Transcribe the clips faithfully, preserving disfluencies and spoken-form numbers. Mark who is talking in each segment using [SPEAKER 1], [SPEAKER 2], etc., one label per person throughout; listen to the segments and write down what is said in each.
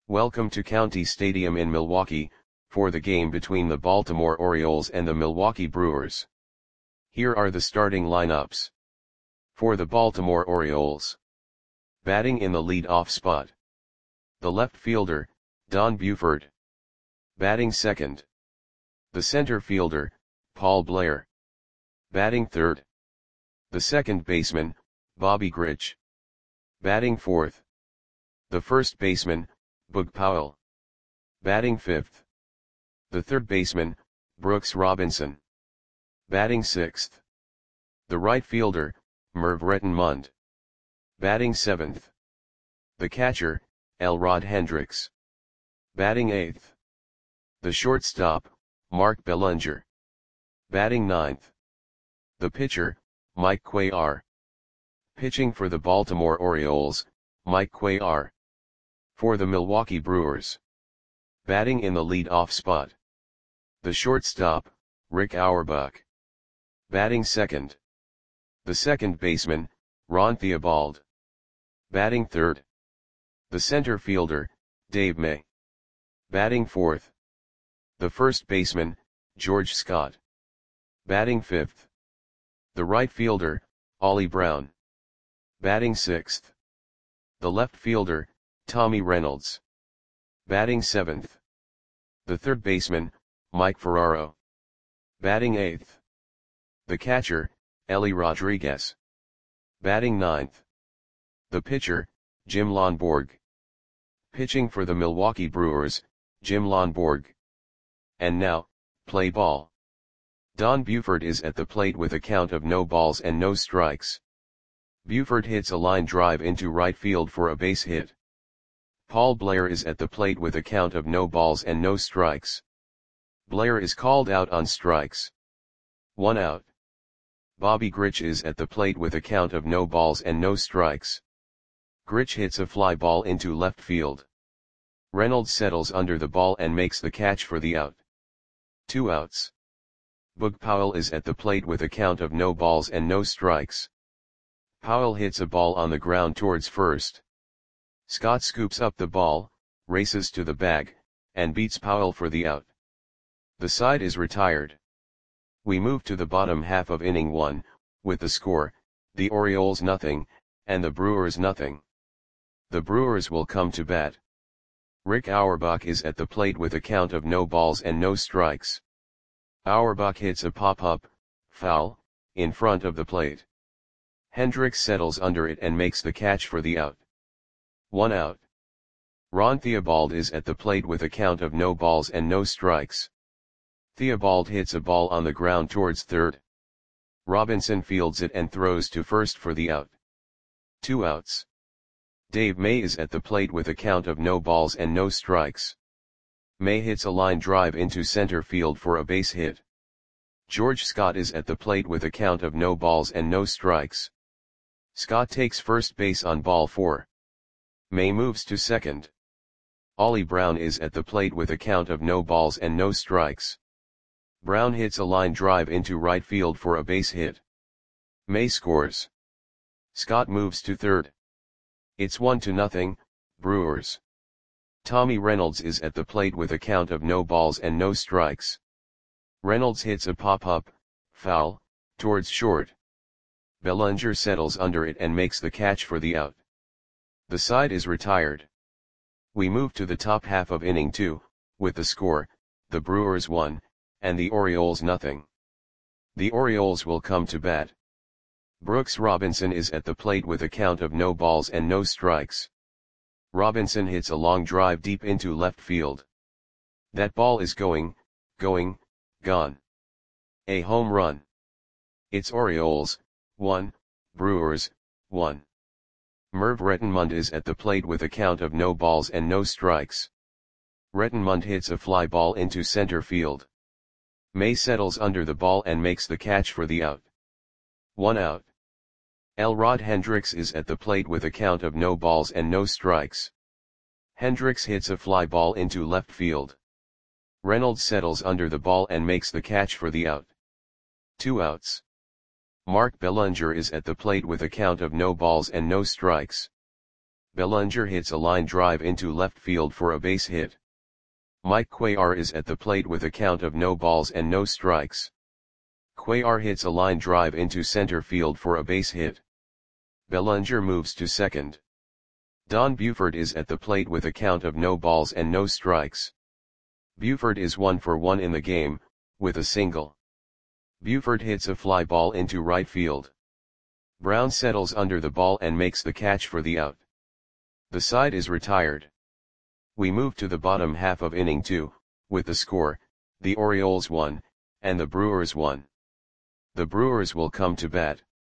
[SPEAKER 1] Welcome to County Stadium in Milwaukee, for the game between the Baltimore Orioles and the Milwaukee Brewers. Here are the starting lineups. For the Baltimore Orioles. Batting in the lead-off spot. The left fielder, Don Buford. Batting second. The center fielder, Paul Blair. Batting third. The second baseman, Bobby Grich. Batting fourth. The first baseman, Boog Powell. Batting fifth. The third baseman, Brooks Robinson. Batting sixth. The right fielder, Merv Rettenmund. Batting seventh. The catcher, Elrod Hendricks. Batting eighth. The shortstop, Mark Belanger. Batting ninth. The pitcher, Mike Cuellar. Pitching for the Baltimore Orioles, Mike Cuellar. For the Milwaukee Brewers. Batting in the lead-off spot. The shortstop, Rick Auerbach. Batting second. The second baseman, Ron Theobald. Batting third. The center fielder, Dave May. Batting fourth. The first baseman, George Scott. Batting fifth. The right fielder, Ollie Brown. Batting sixth. The left fielder, Tommy Reynolds. Batting seventh. The third baseman, Mike Ferraro. Batting eighth. The catcher, Ellie Rodriguez. Batting ninth. The pitcher, Jim Lonborg. Pitching for the Milwaukee Brewers, Jim Lonborg. And now, play ball. Don Buford is at the plate with a count of no balls and no strikes. Buford hits a line drive into right field for a base hit. Paul Blair is at the plate with a count of no balls and no strikes. Blair is called out on strikes. One out. Bobby Grich is at the plate with a count of no balls and no strikes. Grich hits a fly ball into left field. Reynolds settles under the ball and makes the catch for the out. Two outs. Boog Powell is at the plate with a count of no balls and no strikes. Powell hits a ball on the ground towards first. Scott scoops up the ball, races to the bag, and beats Powell for the out. The side is retired. We move to the bottom half of inning one, with the score, the Orioles nothing, and the Brewers nothing. The Brewers will come to bat. Rick Auerbach is at the plate with a count of no balls and no strikes. Auerbach hits a pop-up, foul, in front of the plate. Hendricks settles under it and makes the catch for the out. One out. Ron Theobald is at the plate with a count of no balls and no strikes. Theobald hits a ball on the ground towards third. Robinson fields it and throws to first for the out. Two outs. Dave May is at the plate with a count of no balls and no strikes. May hits a line drive into center field for a base hit. George Scott is at the plate with a count of no balls and no strikes. Scott takes first base on ball four. May moves to second. Ollie Brown is at the plate with a count of no balls and no strikes. Brown hits a line drive into right field for a base hit. May scores. Scott moves to third. It's one to nothing, Brewers. Tommy Reynolds is at the plate with a count of no balls and no strikes. Reynolds hits a pop-up, foul, towards short. Belanger settles under it and makes the catch for the out. The side is retired. We move to the top half of inning two, with the score, the Brewers one, and the Orioles nothing. The Orioles will come to bat. Brooks Robinson is at the plate with a count of no balls and no strikes. Robinson hits a long drive deep into left field. That ball is going, going, gone. A home run. It's Orioles, one, Brewers, one. Merv Rettenmund is at the plate with a count of no balls and no strikes. Rettenmund hits a fly ball into center field. May settles under the ball and makes the catch for the out. One out. Elrod Hendricks is at the plate with a count of no balls and no strikes. Hendricks hits a fly ball into left field. Reynolds settles under the ball and makes the catch for the out. Two outs. Mark Belanger is at the plate with a count of no balls and no strikes. Bellinger hits a line drive into left field for a base hit. Mike Cuellar is at the plate with a count of no balls and no strikes. Cuellar hits a line drive into center field for a base hit. Bellinger moves to second. Don Buford is at the plate with a count of no balls and no strikes. Buford is one for one in the game, with a single. Buford hits a fly ball into right field. Brown settles under the ball and makes the catch for the out. The side is retired. We move to the bottom half of inning two, with the score, the Orioles won, and the Brewers won. The Brewers will come to bat.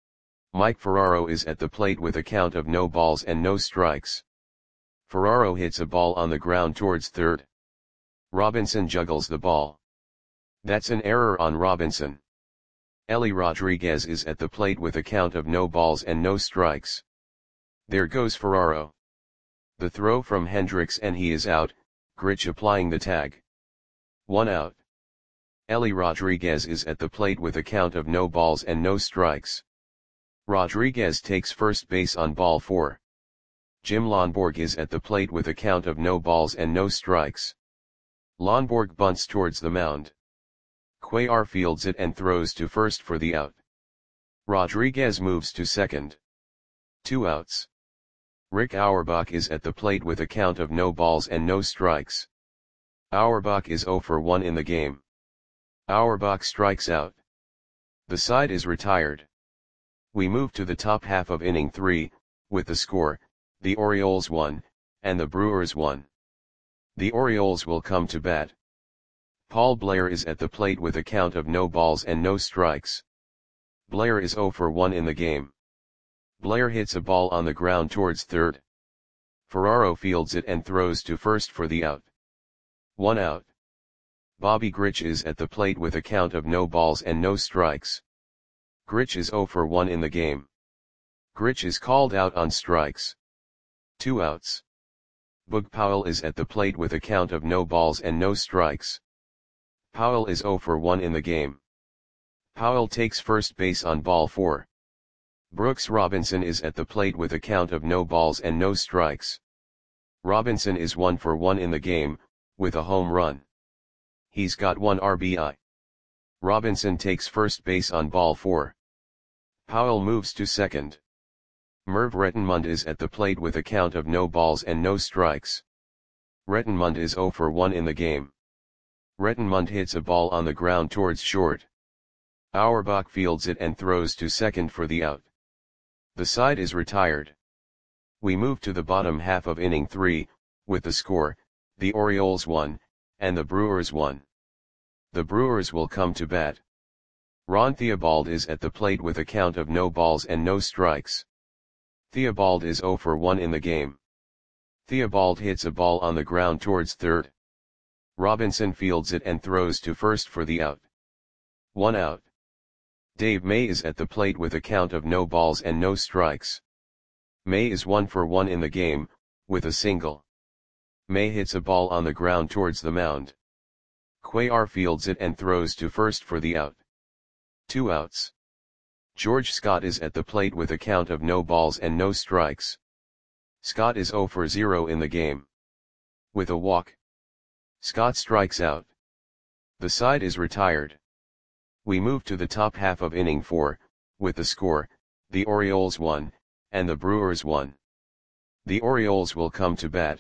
[SPEAKER 1] Mike Ferraro is at the plate with a count of no balls and no strikes. Ferraro hits a ball on the ground towards third. Robinson juggles the ball. That's an error on Robinson. Ellie Rodriguez is at the plate with a count of no balls and no strikes. There goes Ferraro. The throw from Hendricks and he is out, Grich applying the tag. One out. Ellie Rodriguez is at the plate with a count of no balls and no strikes. Rodriguez takes first base on ball four. Jim Lonborg is at the plate with a count of no balls and no strikes. Lonborg bunts towards the mound. Cuellar fields it and throws to first for the out. Rodriguez moves to second. Two outs. Rick Auerbach is at the plate with a count of no balls and no strikes. Auerbach is zero for one in the game. Auerbach strikes out. The side is retired. We move to the top half of inning three, with the score, the Orioles won, and the Brewers won. The Orioles will come to bat. Paul Blair is at the plate with a count of no balls and no strikes. Blair is zero for one in the game. Blair hits a ball on the ground towards third. Ferraro fields it and throws to first for the out. One out. Bobby Grich is at the plate with a count of no balls and no strikes. Grich is zero for one in the game. Grich is called out on strikes. Two outs. Boog Powell is at the plate with a count of no balls and no strikes. Powell is zero for one in the game. Powell takes first base on ball four. Brooks Robinson is at the plate with a count of no balls and no strikes. Robinson is one for one in the game, with a home run. He's got one R B I. Robinson takes first base on ball four. Powell moves to second. Merv Rettenmund is at the plate with a count of no balls and no strikes. Rettenmund is zero for one in the game. Rettenmund hits a ball on the ground towards short. Auerbach fields it and throws to second for the out. The side is retired. We move to the bottom half of inning three, with the score, the Orioles won, and the Brewers won. The Brewers will come to bat. Ron Theobald is at the plate with a count of no balls and no strikes. Theobald is zero for one in the game. Theobald hits a ball on the ground towards third. Robinson fields it and throws to first for the out. One out. Dave May is at the plate with a count of no balls and no strikes. May is one for one in the game, with a single. May hits a ball on the ground towards the mound. Cuellar fields it and throws to first for the out. Two outs. George Scott is at the plate with a count of no balls and no strikes. Scott is zero for zero in the game. With a walk. Scott strikes out. The side is retired. We move to the top half of inning four, with the score, the Orioles won, and the Brewers won. The Orioles will come to bat.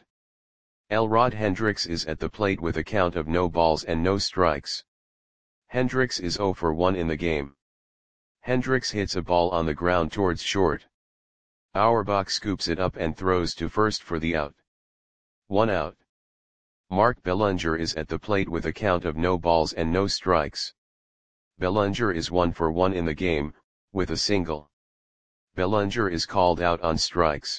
[SPEAKER 1] Elrod Hendricks is at the plate with a count of no balls and no strikes. Hendricks is zero for one in the game. Hendricks hits a ball on the ground towards short. Auerbach scoops it up and throws to first for the out. One out. Mark Bellinger is at the plate with a count of no balls and no strikes. Bellinger is one for one in the game, with a single. Bellinger is called out on strikes.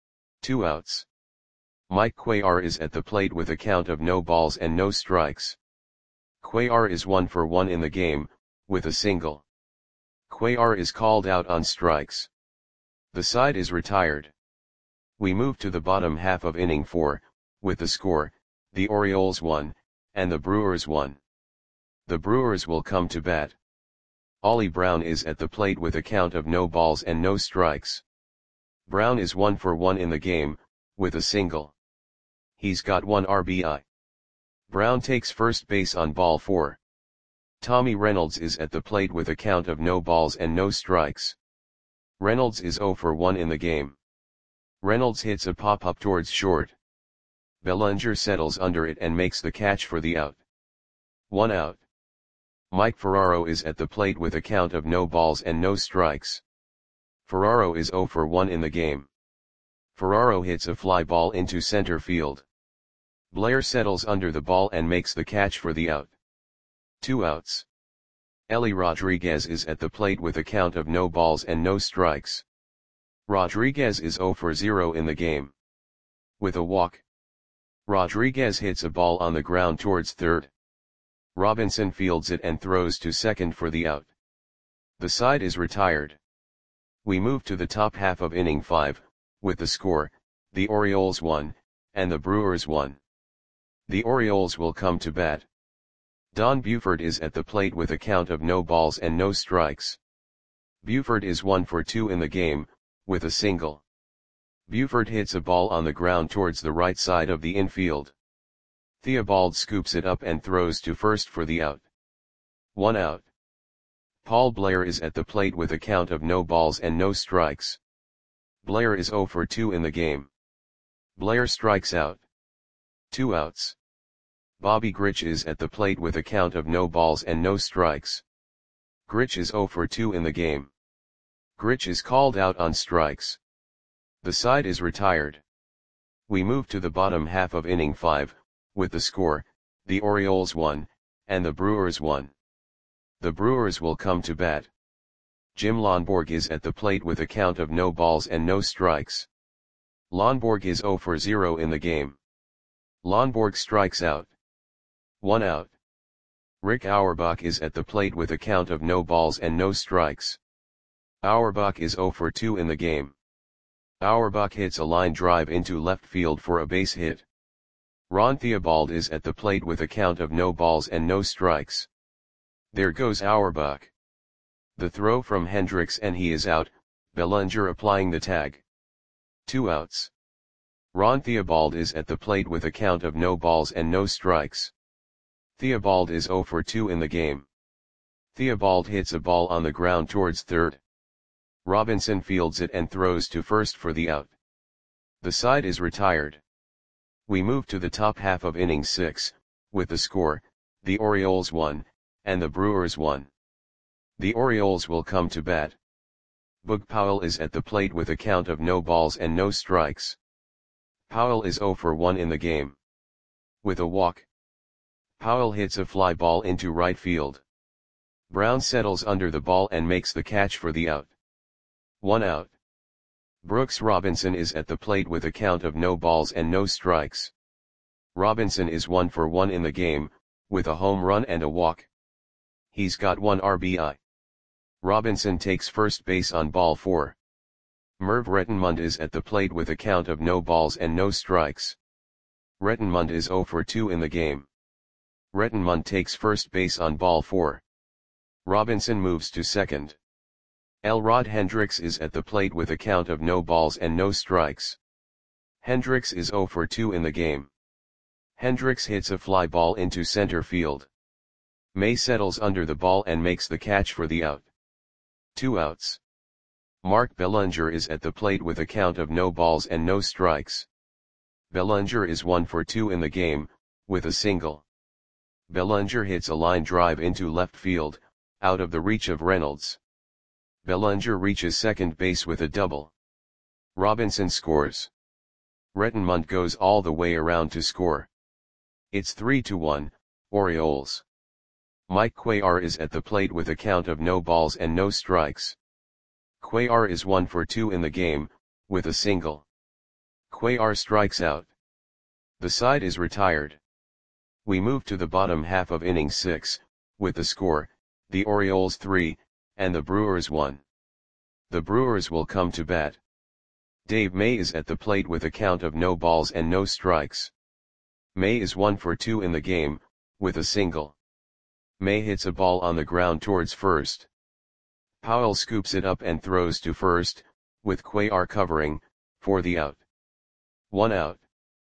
[SPEAKER 1] Two outs. Mike Cuellar is at the plate with a count of no balls and no strikes. Cuellar is one for one in the game, with a single. Cuellar is called out on strikes. The side is retired. We move to the bottom half of inning four, with the score, the Orioles won, and the Brewers won. The Brewers will come to bat. Ollie Brown is at the plate with a count of no balls and no strikes. Brown is one for one in the game, with a single. He's got one R B I. Brown takes first base on ball four. Tommy Reynolds is at the plate with a count of no balls and no strikes. Reynolds is zero for one in the game. Reynolds hits a pop-up towards short. Bellinger settles under it and makes the catch for the out. One out. Mike Ferraro is at the plate with a count of no balls and no strikes. Ferraro is zero for one in the game. Ferraro hits a fly ball into center field. Blair settles under the ball and makes the catch for the out. Two outs. Ellie Rodriguez is at the plate with a count of no balls and no strikes. Rodriguez is zero for zero in the game. With a walk. Rodriguez hits a ball on the ground towards third. Robinson fields it and throws to second for the out. The side is retired. We move to the top half of inning five, with the score, the Orioles one, and the Brewers one. The Orioles will come to bat. Don Buford is at the plate with a count of no balls and no strikes. Buford is one for two in the game, with a single. Buford hits a ball on the ground towards the right side of the infield. Theobald scoops it up and throws to first for the out. One out. Paul Blair is at the plate with a count of no balls and no strikes. Blair is zero for two in the game. Blair strikes out. Two outs. Bobby Grich is at the plate with a count of no balls and no strikes. Grich is zero for two in the game. Grich is called out on strikes. The side is retired. We move to the bottom half of inning five, with the score, the Orioles one, and the Brewers one. The Brewers will come to bat. Jim Lonborg is at the plate with a count of no balls and no strikes. Lonborg is zero for zero in the game. Lonborg strikes out. One out. Rick Auerbach is at the plate with a count of no balls and no strikes. Auerbach is zero for two in the game. Auerbach hits a line drive into left field for a base hit. Ron Theobald is at the plate with a count of no balls and no strikes. There goes Auerbach. The throw from Hendricks and he is out, Bellinger applying the tag. Two outs. Ron Theobald is at the plate with a count of no balls and no strikes. Theobald is zero for two in the game. Theobald hits a ball on the ground towards third. Robinson fields it and throws to first for the out. The side is retired. We move to the top half of inning six, with the score, the Orioles one, and the Brewers one. The Orioles will come to bat. Boog Powell is at the plate with a count of no balls and no strikes. Powell is zero for one in the game. With a walk. Powell hits a fly ball into right field. Brown settles under the ball and makes the catch for the out. One out. Brooks Robinson is at the plate with a count of no balls and no strikes. Robinson is one for one in the game, with a home run and a walk. He's got one R B I. Robinson takes first base on ball four. Merv Rettenmund is at the plate with a count of no balls and no strikes. Rettenmund is zero for two in the game. Rettenmund takes first base on ball four. Robinson moves to second. Elrod Hendricks is at the plate with a count of no balls and no strikes. Hendricks is zero for two in the game. Hendricks hits a fly ball into center field. May settles under the ball and makes the catch for the out. Two outs. Mark Bellinger is at the plate with a count of no balls and no strikes. Bellinger is one for two in the game, with a single. Bellinger hits a line drive into left field, out of the reach of Reynolds. Bellinger reaches second base with a double. Robinson scores. Rettenmund goes all the way around to score. It's three to one, Orioles. Mike Cuellar is at the plate with a count of no balls and no strikes. Cuellar is one for two in the game, with a single. Cuellar strikes out. The side is retired. We move to the bottom half of inning six, with the score, the Orioles three, and the Brewers one. The Brewers will come to bat. Dave May is at the plate with a count of no balls and no strikes. May is one for two in the game, with a single. May hits a ball on the ground towards first. Powell scoops it up and throws to first, with Cuellar covering, for the out. One out.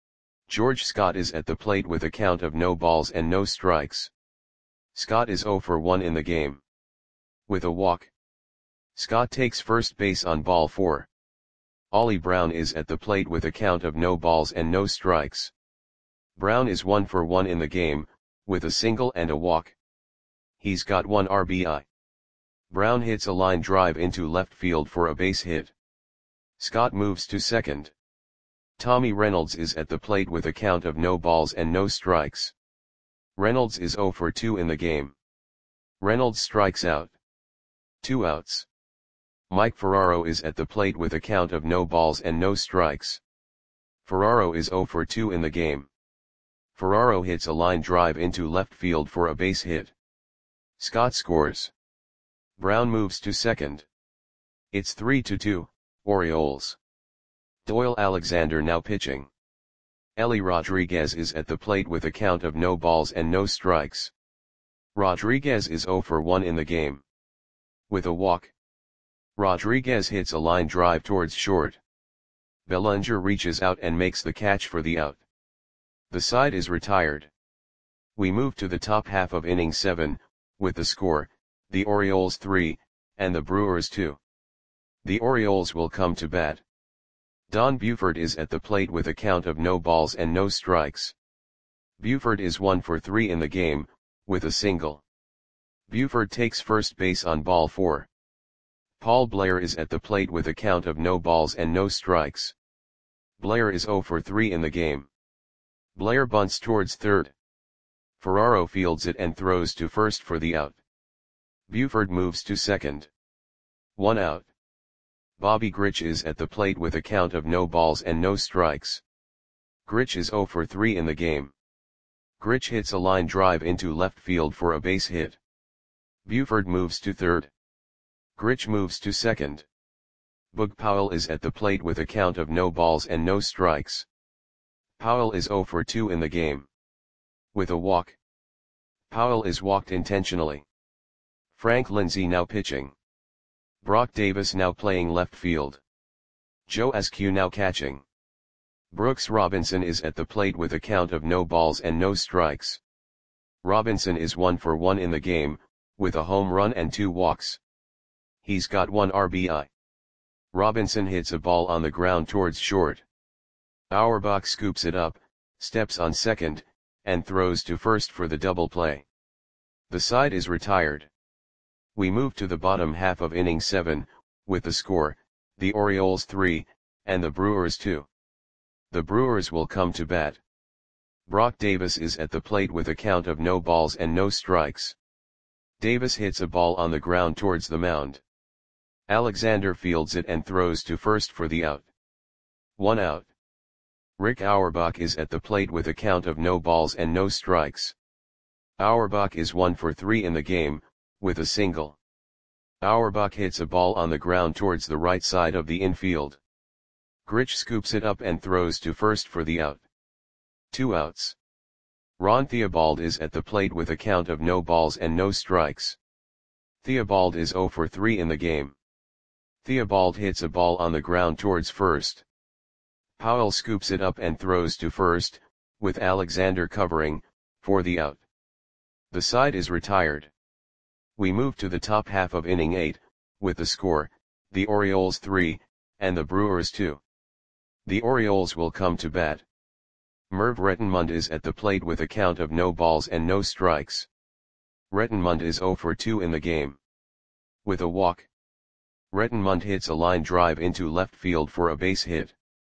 [SPEAKER 1] George Scott is at the plate with a count of no balls and no strikes. Scott is zero for one in the game. With a walk. Scott takes first base on ball four. Ollie Brown is at the plate with a count of no balls and no strikes. Brown is one for one in the game, with a single and a walk. He's got one R B I. Brown hits a line drive into left field for a base hit. Scott moves to second. Tommy Reynolds is at the plate with a count of no balls and no strikes. Reynolds is zero for two in the game. Reynolds strikes out. Two outs. Mike Ferraro is at the plate with a count of no balls and no strikes. Ferraro is zero for two in the game. Ferraro hits a line drive into left field for a base hit. Scott scores. Brown moves to second. It's three to two, Orioles. Doyle Alexander now pitching. Ellie Rodriguez is at the plate with a count of no balls and no strikes. Rodriguez is zero for one in the game. With a walk. Rodriguez hits a line drive towards short. Bellinger reaches out and makes the catch for the out. The side is retired. We move to the top half of inning seven, with the score, the Orioles three, and the Brewers two. The Orioles will come to bat. Don Buford is at the plate with a count of no balls and no strikes. Buford is one for three in the game, with a single. Buford takes first base on ball four. Paul Blair is at the plate with a count of no balls and no strikes. Blair is zero for three in the game. Blair bunts towards third. Ferraro fields it and throws to first for the out. Buford moves to second. One out. Bobby Grich is at the plate with a count of no balls and no strikes. Grich is zero for three in the game. Grich hits a line drive into left field for a base hit. Buford moves to third. Grich moves to second. Boog Powell is at the plate with a count of no balls and no strikes. Powell is zero for two in the game. With a walk. Powell is walked intentionally. Frank Lindsay now pitching. Brock Davis now playing left field. Joe Askew now catching. Brooks Robinson is at the plate with a count of no balls and no strikes. Robinson is one for one in the game, with a home run and two walks. He's got one R B I. Robinson hits a ball on the ground towards short. Auerbach scoops it up, steps on second, and throws to first for the double play. The side is retired. We move to the bottom half of inning seven, with the score, the Orioles three, and the Brewers two. The Brewers will come to bat. Brock Davis is at the plate with a count of no balls and no strikes. Davis hits a ball on the ground towards the mound. Alexander fields it and throws to first for the out. One out. Rick Auerbach is at the plate with a count of no balls and no strikes. Auerbach is one for three in the game, with a single. Auerbach hits a ball on the ground towards the right side of the infield. Grich scoops it up and throws to first for the out. Two outs. Ron Theobald is at the plate with a count of no balls and no strikes. Theobald is zero for three in the game. Theobald hits a ball on the ground towards first. Powell scoops it up and throws to first, with Alexander covering, for the out. The side is retired. We move to the top half of inning eight, with the score, the Orioles three, and the Brewers two. The Orioles will come to bat. Merv Rettenmund is at the plate with a count of no balls and no strikes. Rettenmund is zero for two in the game. With a walk. Rettenmund hits a line drive into left field for a base hit.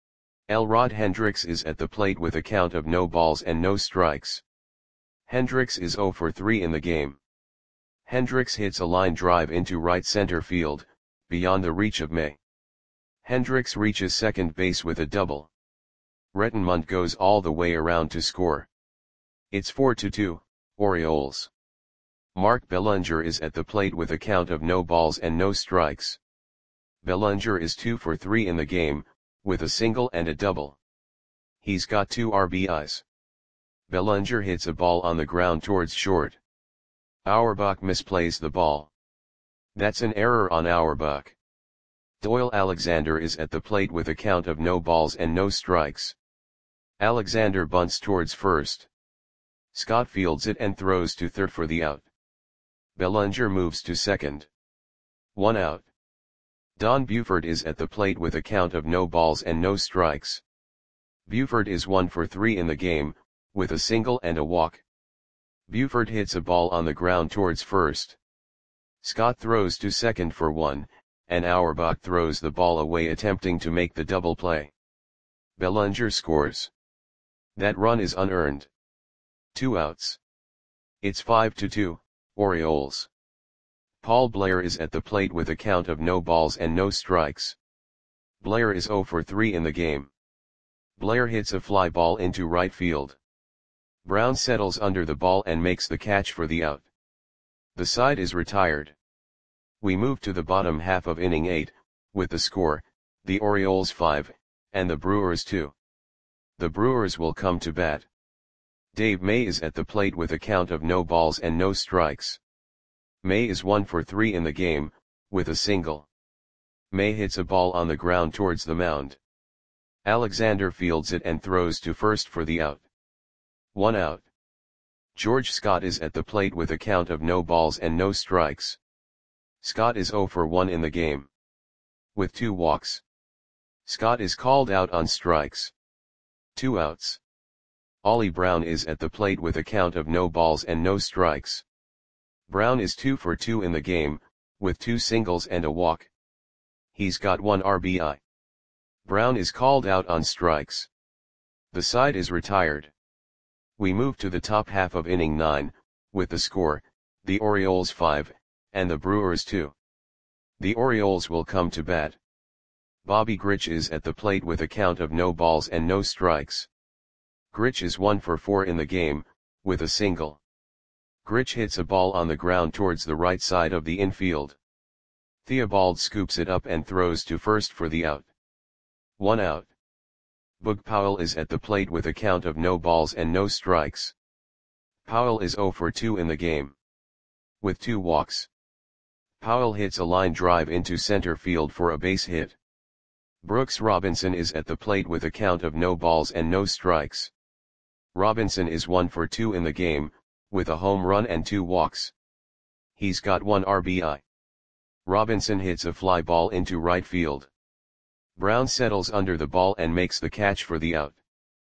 [SPEAKER 1] Elrod Hendricks is at the plate with a count of no balls and no strikes. Hendricks is zero for three in the game. Hendricks hits a line drive into right center field, beyond the reach of May. Hendricks reaches second base with a double. Rettenmund goes all the way around to score. It's four to two, Orioles. Mark Bellinger is at the plate with a count of no balls and no strikes. Bellinger is two for three in the game, with a single and a double. He's got two R B Is. Bellinger hits a ball on the ground towards short. Auerbach misplays the ball. That's an error on Auerbach. Doyle Alexander is at the plate with a count of no balls and no strikes. Alexander bunts towards first. Scott fields it and throws to third for the out. Bellinger moves to second. One out. Don Buford is at the plate with a count of no balls and no strikes. Buford is one for three in the game, with a single and a walk. Buford hits a ball on the ground towards first. Scott throws to second for one, and Auerbach throws the ball away attempting to make the double play. Bellinger scores. That run is unearned. Two outs. It's five to two, Orioles. Paul Blair is at the plate with a count of no balls and no strikes. Blair is zero for three in the game. Blair hits a fly ball into right field. Brown settles under the ball and makes the catch for the out. The side is retired. We move to the bottom half of inning eight, with the score, the Orioles five, and the Brewers two. The Brewers will come to bat. Dave May is at the plate with a count of no balls and no strikes. May is one for three in the game, with a single. May hits a ball on the ground towards the mound. Alexander fields it and throws to first for the out. One out. George Scott is at the plate with a count of no balls and no strikes. Scott is zero for one in the game. With two walks. Scott is called out on strikes. Two outs. Ollie Brown is at the plate with a count of no balls and no strikes. Brown is two for two in the game, with two singles and a walk. He's got one R B I. Brown is called out on strikes. The side is retired. We move to the top half of inning nine, with the score, the Orioles five, and the Brewers two. The Orioles will come to bat. Bobby Grich is at the plate with a count of no balls and no strikes. Grich is one for four in the game, with a single. Grich hits a ball on the ground towards the right side of the infield. Theobald scoops it up and throws to first for the out. One out. Boog Powell is at the plate with a count of no balls and no strikes. Powell is zero for two in the game. With two walks. Powell hits a line drive into center field for a base hit. Brooks Robinson is at the plate with a count of no balls and no strikes. Robinson is one for two in the game, with a home run and two walks. He's got one R B I. Robinson hits a fly ball into right field. Brown settles under the ball and makes the catch for the out.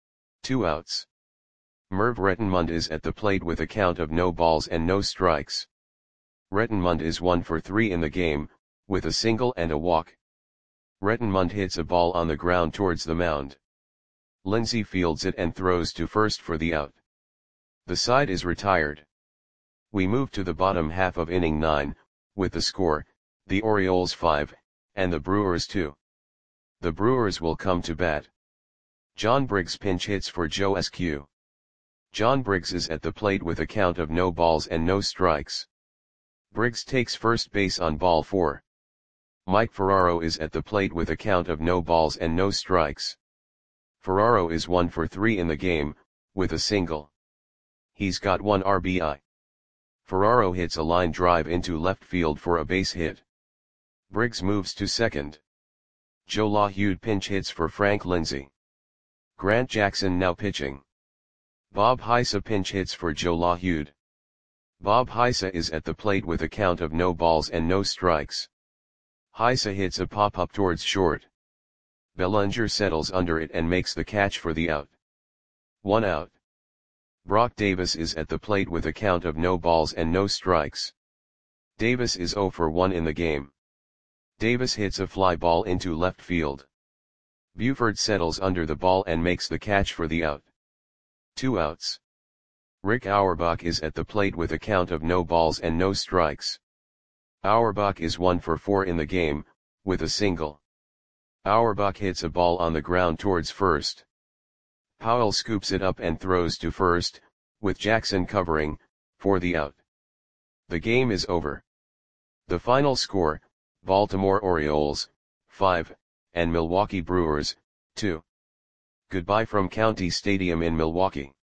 [SPEAKER 1] Two outs. Merv Rettenmund is at the plate with a count of no balls and no strikes. Rettenmund is one for three in the game, with a single and a walk. Rettenmund hits a ball on the ground towards the mound. Lindsey fields it and throws to first for the out. The side is retired. We move to the bottom half of inning nine, with the score, the Orioles five, and the Brewers two. The Brewers will come to bat. John Briggs pinch hits for Joe Eskew. John Briggs is at the plate with a count of no balls and no strikes. Briggs takes first base on ball four. Mike Ferraro is at the plate with a count of no balls and no strikes. Ferraro is one for three in the game, with a single. He's got one R B I. Ferraro hits a line drive into left field for a base hit. Briggs moves to second. Joe LaHude pinch hits for Frank Lindsey. Grant Jackson now pitching. Bob Heisa pinch hits for Joe LaHude. Bob Heisa is at the plate with a count of no balls and no strikes. Heisa hits a pop-up towards short. Bellinger settles under it and makes the catch for the out. One out. Brock Davis is at the plate with a count of no balls and no strikes. Davis is zero for one in the game. Davis hits a fly ball into left field. Buford settles under the ball and makes the catch for the out. Two outs. Rick Auerbach is at the plate with a count of no balls and no strikes. Auerbach is one for four in the game, with a single. Auerbach hits a ball on the ground towards first. Powell scoops it up and throws to first, with Jackson covering, for the out. The game is over. The final score, Baltimore Orioles, five, and Milwaukee Brewers, two. Goodbye from County Stadium in Milwaukee.